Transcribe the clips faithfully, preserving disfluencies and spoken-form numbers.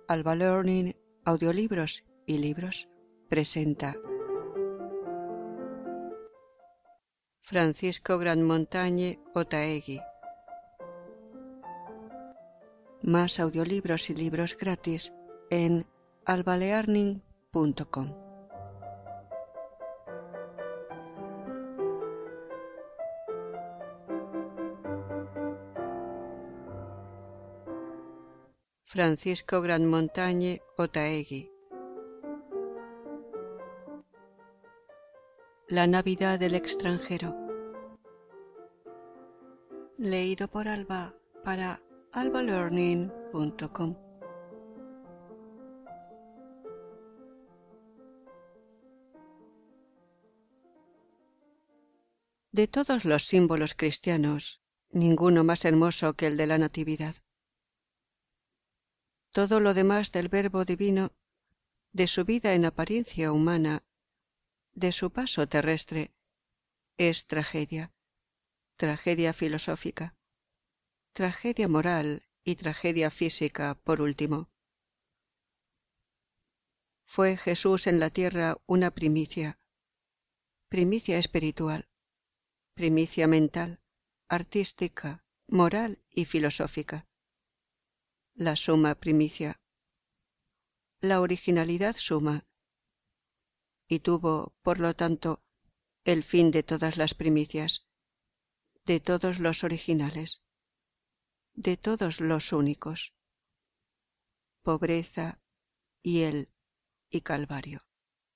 Alba Learning, audiolibros y libros, presenta Francisco Grandmontagne Otaegui. Más audiolibros y libros gratis en alba learning punto com. Francisco Grandmontagne Otaegui. La Navidad del extranjero. Leído por Alba para alba learning punto com. De todos los símbolos cristianos, ninguno más hermoso que el de la Natividad. Todo lo demás del Verbo divino, de su vida en apariencia humana, de su paso terrestre, es tragedia, tragedia filosófica, tragedia moral y tragedia física por último. Fue Jesús en la tierra una primicia, primicia espiritual, primicia mental, artística, moral y filosófica. La suma primicia, la originalidad suma, y tuvo, por lo tanto, el fin de todas las primicias, de todos los originales, de todos los únicos. Pobreza, hiel y calvario.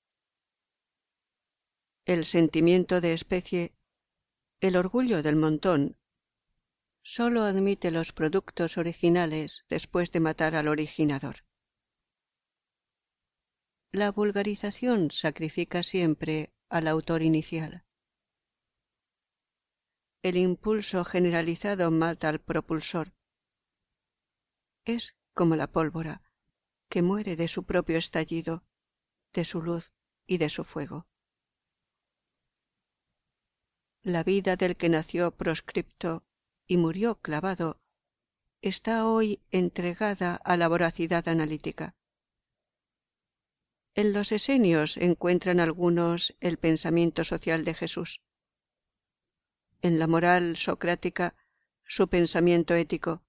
El sentimiento de especie, el orgullo del montón, sólo admite los productos originales después de matar al originador. La vulgarización sacrifica siempre al autor inicial. El impulso generalizado mata al propulsor. Es como la pólvora, que muere de su propio estallido, de su luz y de su fuego. La vida del que nació proscripto y murió clavado está hoy entregada a la voracidad analítica. En los esenios encuentran algunos el pensamiento social de Jesús. En la moral socrática su pensamiento ético.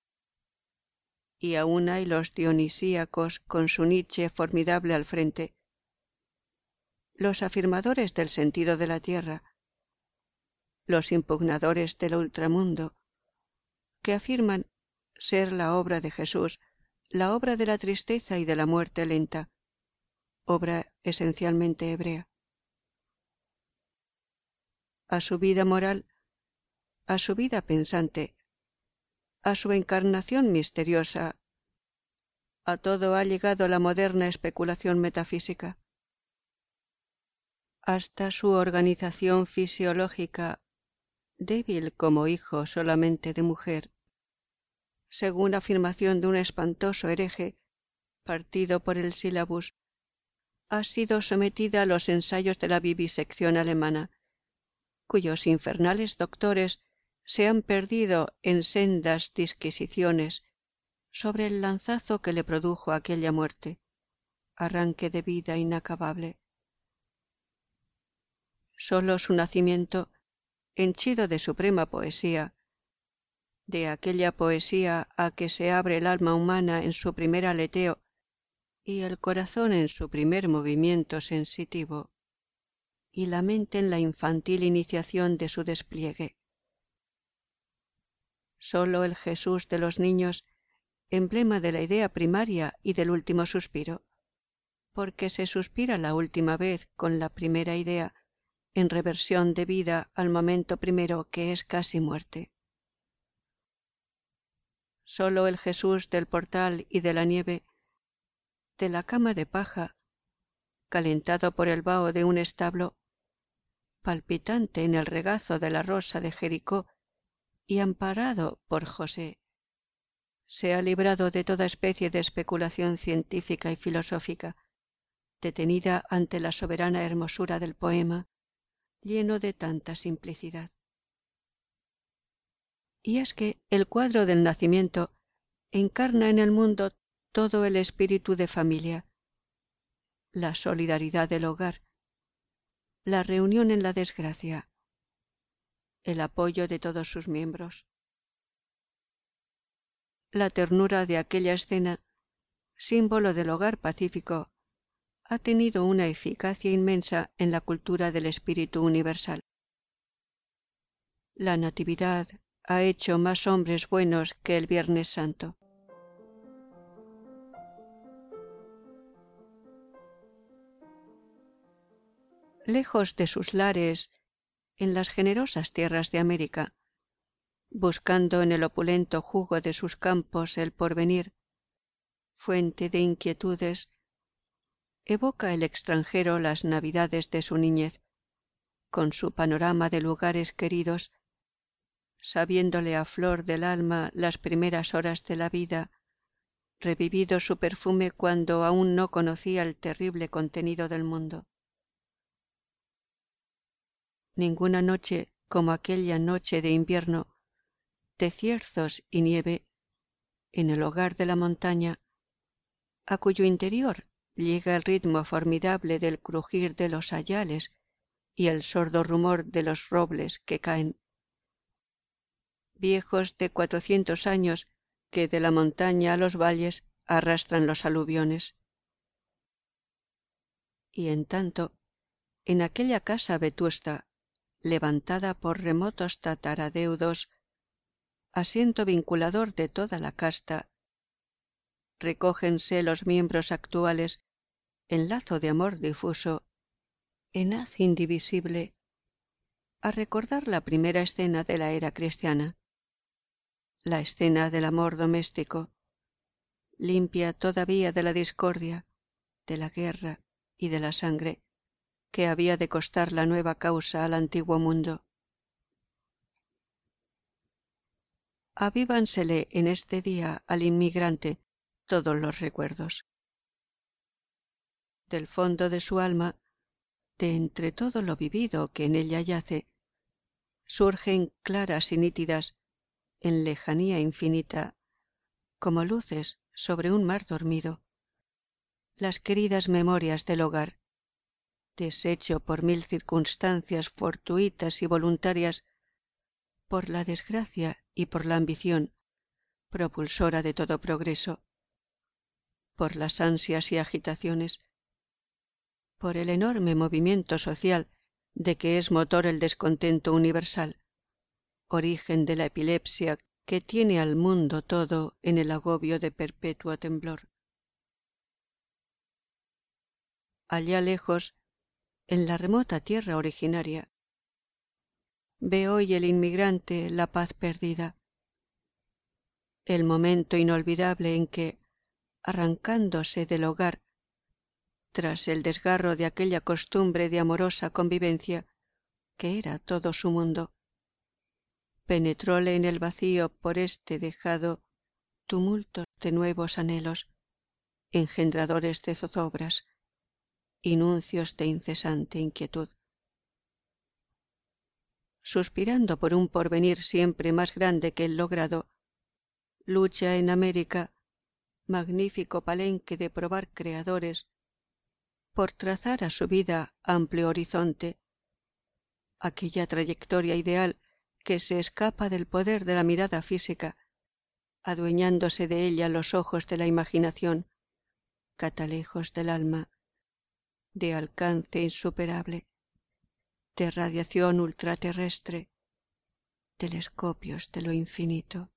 Y aún hay los dionisíacos con su Nietzsche formidable al frente. Los afirmadores del sentido de la tierra. Los impugnadores del ultramundo, que afirman ser la obra de Jesús, la obra de la tristeza y de la muerte lenta, obra esencialmente hebrea. A su vida moral, a su vida pensante, a su encarnación misteriosa, a todo ha llegado la moderna especulación metafísica. Hasta su organización fisiológica, débil como hijo solamente de mujer, según afirmación de un espantoso hereje, partido por el sílabus, ha sido sometida a los ensayos de la vivisección alemana, cuyos infernales doctores se han perdido en sendas disquisiciones sobre el lanzazo que le produjo aquella muerte, arranque de vida inacabable. Sólo su nacimiento, henchido de suprema poesía, de aquella poesía a que se abre el alma humana en su primer aleteo y el corazón en su primer movimiento sensitivo, y la mente en la infantil iniciación de su despliegue. Sólo el Jesús de los niños, emblema de la idea primaria y del último suspiro, porque se suspira la última vez con la primera idea, en reversión de vida al momento primero que es casi muerte. Sólo el Jesús del portal y de la nieve, de la cama de paja, calentado por el vaho de un establo, palpitante en el regazo de la rosa de Jericó y amparado por José, se ha librado de toda especie de especulación científica y filosófica, detenida ante la soberana hermosura del poema, lleno de tanta simplicidad. Y es que el cuadro del nacimiento encarna en el mundo todo el espíritu de familia, la solidaridad del hogar, la reunión en la desgracia, el apoyo de todos sus miembros. La ternura de aquella escena, símbolo del hogar pacífico, ha tenido una eficacia inmensa en la cultura del espíritu universal. La Natividad ha hecho más hombres buenos que el Viernes Santo. Lejos de sus lares, en las generosas tierras de América, buscando en el opulento jugo de sus campos el porvenir, fuente de inquietudes, evoca el extranjero las navidades de su niñez, con su panorama de lugares queridos, sabiéndole a flor del alma las primeras horas de la vida, revivido su perfume cuando aún no conocía el terrible contenido del mundo. Ninguna noche como aquella noche de invierno, de cierzos y nieve, en el hogar de la montaña, a cuyo interior llega el ritmo formidable del crujir de los sayales y el sordo rumor de los robles que caen. Viejos de cuatrocientos años que de la montaña a los valles arrastran los aluviones. Y en tanto, en aquella casa vetusta, levantada por remotos tataradeudos, asiento vinculador de toda la casta, recógense los miembros actuales en lazo de amor difuso, en haz indivisible, a recordar la primera escena de la era cristiana, la escena del amor doméstico, limpia todavía de la discordia, de la guerra y de la sangre, que había de costar la nueva causa al antiguo mundo. Avívansele en este día al inmigrante todos los recuerdos. Del fondo de su alma, de entre todo lo vivido que en ella yace, surgen claras y nítidas, en lejanía infinita, como luces sobre un mar dormido, las queridas memorias del hogar, deshecho por mil circunstancias fortuitas y voluntarias, por la desgracia y por la ambición, propulsora de todo progreso, por las ansias y agitaciones, por el enorme movimiento social de que es motor el descontento universal, origen de la epilepsia que tiene al mundo todo en el agobio de perpetuo temblor. Allá lejos, en la remota tierra originaria, ve hoy el inmigrante la paz perdida, el momento inolvidable en que, arrancándose del hogar, tras el desgarro de aquella costumbre de amorosa convivencia, que era todo su mundo, penetróle en el vacío por este dejado tumultos de nuevos anhelos, engendradores de zozobras y nuncios de incesante inquietud. Suspirando por un porvenir siempre más grande que el logrado, lucha en América, magnífico palenque de probar creadores, por trazar a su vida amplio horizonte, aquella trayectoria ideal que se escapa del poder de la mirada física, adueñándose de ella los ojos de la imaginación, catalejos del alma, de alcance insuperable, de radiación ultraterrestre, telescopios de lo infinito.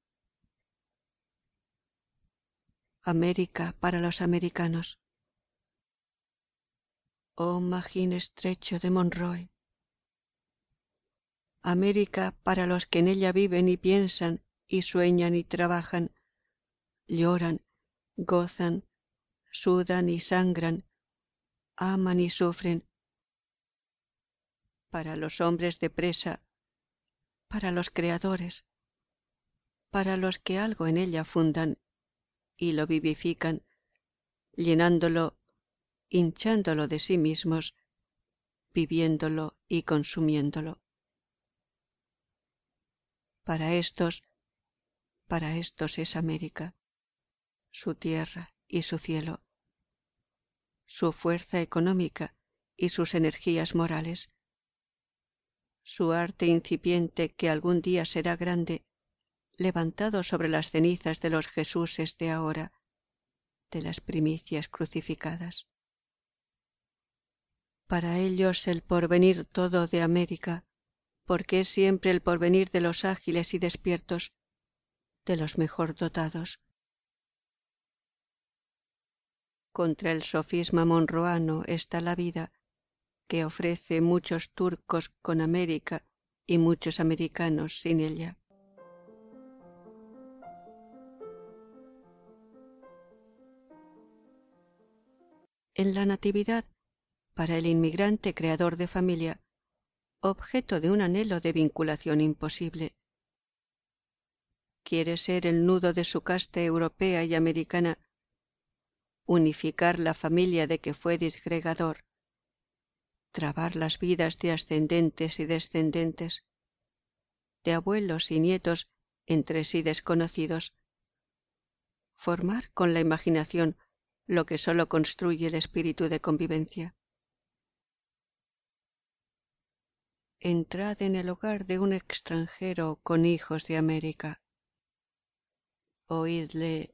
América para los americanos. Oh magín estrecho de Monroe. América para los que en ella viven y piensan y sueñan y trabajan, lloran, gozan, sudan y sangran, aman y sufren. Para los hombres de presa, para los creadores, para los que algo en ella fundan y lo vivifican, llenándolo, hinchándolo de sí mismos, viviéndolo y consumiéndolo. Para estos, para estos es América, su tierra y su cielo, su fuerza económica y sus energías morales, su arte incipiente que algún día será grande, levantado sobre las cenizas de los Jesuses de ahora, de las primicias crucificadas. Para ellos el porvenir todo de América, porque es siempre el porvenir de los ágiles y despiertos, de los mejor dotados. Contra el sofisma monroano está la vida, que ofrece muchos turcos con América y muchos americanos sin ella. En la natividad, para el inmigrante creador de familia, objeto de un anhelo de vinculación imposible. Quiere ser el nudo de su casta europea y americana, unificar la familia de que fue disgregador, trabar las vidas de ascendentes y descendentes, de abuelos y nietos entre sí desconocidos, formar con la imaginación lo que sólo construye el espíritu de convivencia. Entrad en el hogar de un extranjero con hijos de América. Oídle.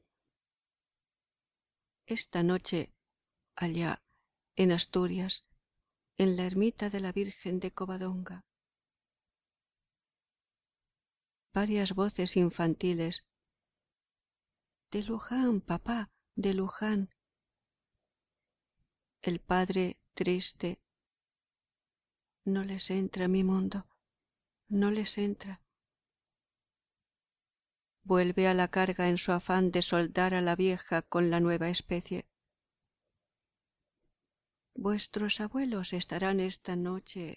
Esta noche, allá, en Asturias, en la ermita de la Virgen de Covadonga, varias voces infantiles. De Luján, papá, de Luján. El padre triste. No les entra mi mundo, no les entra. Vuelve a la carga en su afán de soldar a la vieja con la nueva especie. Vuestros abuelos estarán esta noche.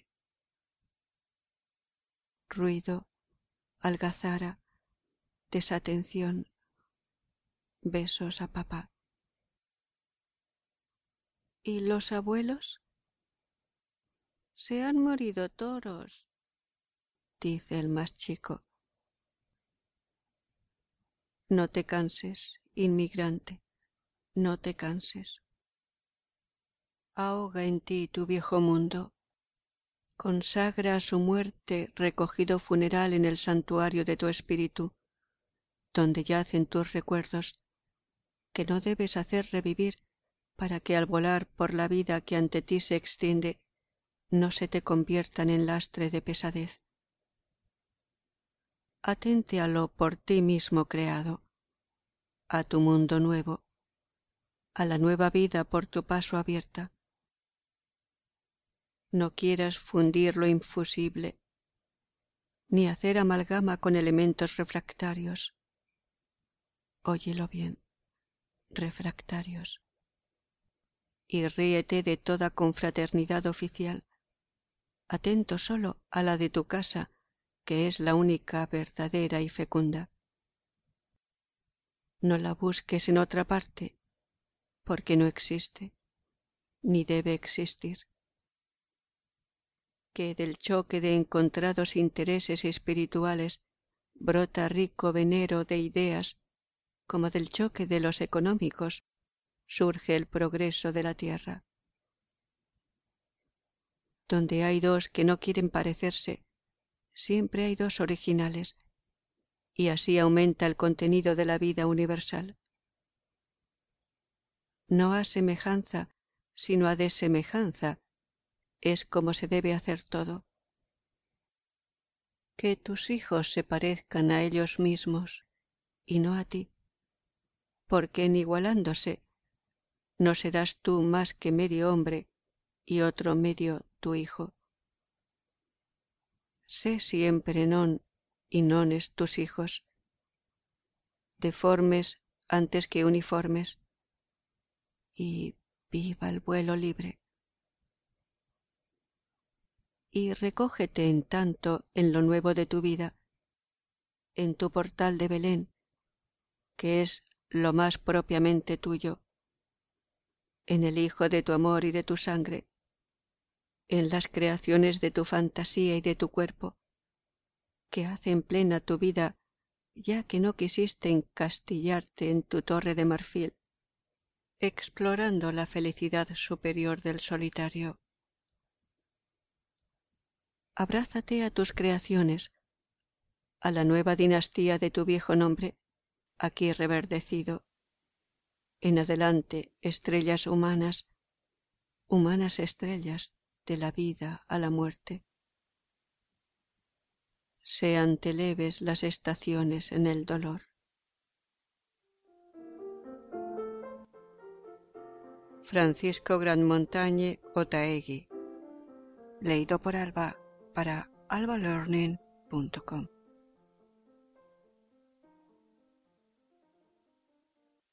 Ruido, algazara, desatención, besos a papá. ¿Y los abuelos? Se han morido toros, dice el más chico. No te canses, inmigrante, no te canses. Ahoga en ti tu viejo mundo. Consagra a su muerte recogido funeral en el santuario de tu espíritu, donde yacen tus recuerdos, que no debes hacer revivir para que al volar por la vida que ante ti se extiende, no se te conviertan en lastre de pesadez. Atente a lo por ti mismo creado, a tu mundo nuevo, a la nueva vida por tu paso abierta. No quieras fundir lo infusible, ni hacer amalgama con elementos refractarios. Óyelo bien, refractarios. Y ríete de toda confraternidad oficial, atento solo a la de tu casa, que es la única verdadera y fecunda. No la busques en otra parte, porque no existe, ni debe existir. Que del choque de encontrados intereses espirituales brota rico venero de ideas, como del choque de los económicos surge el progreso de la tierra. Donde hay dos que no quieren parecerse, siempre hay dos originales, y así aumenta el contenido de la vida universal. No a semejanza, sino a desemejanza, es como se debe hacer todo. Que tus hijos se parezcan a ellos mismos y no a ti, porque en igualándose no serás tú más que medio hombre y otro medio tu hijo. Sé siempre non y nones tus hijos, deformes antes que uniformes, y viva el vuelo libre. Y recógete en tanto en lo nuevo de tu vida, en tu portal de Belén, que es lo más propiamente tuyo, en el hijo de tu amor y de tu sangre, en las creaciones de tu fantasía y de tu cuerpo, que hacen plena tu vida ya que no quisiste encastillarte en tu torre de marfil, explorando la felicidad superior del solitario. Abrázate a tus creaciones, a la nueva dinastía de tu viejo nombre, aquí reverdecido. En adelante, estrellas humanas, humanas estrellas de la vida a la muerte. Sean te leves las estaciones en el dolor. Francisco Grandmontagne Otaegui. Leído por Alba para alba learning punto com.